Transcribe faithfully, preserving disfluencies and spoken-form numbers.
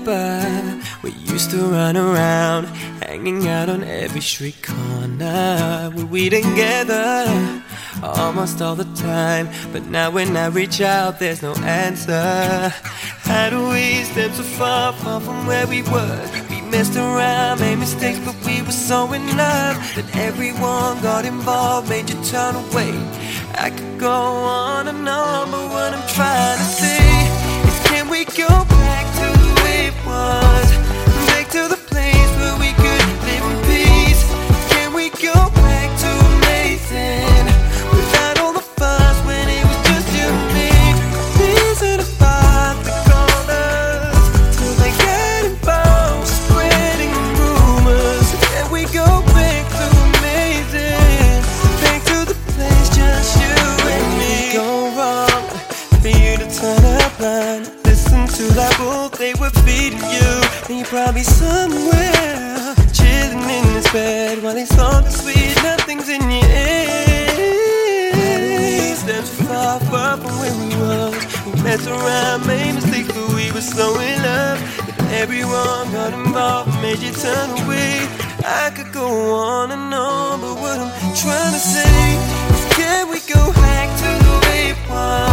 remember we used to run around, hanging out on every street corner. We we together almost all the time, but now when I reach out, there's no answer. How do we step so far, far from where we were? We messed around, made mistakes, but we were so in love that everyone got involved, made you turn away. I could go on and on, but what I'm trying to say is, can we go back to the way it was? Back to the place where we could live in peace. Can we go back to amazing, without all the fuss, when it was just you and me? These are the thoughts that called us till they got involved, spreading rumors. Can we go back to amazing, back to the place just you and me? Go wrong for you to turn a blind, listen to that book they were feeding you, and you're probably somewhere chilling in this bed while these songs are sweet, nothing's in your head. Steps far, far from where we was. We messed around, made mistakes, but we were so in love that everyone got involved, made you turn away. I could go on and on, but what I'm trying to say is, can we go back to the way it was?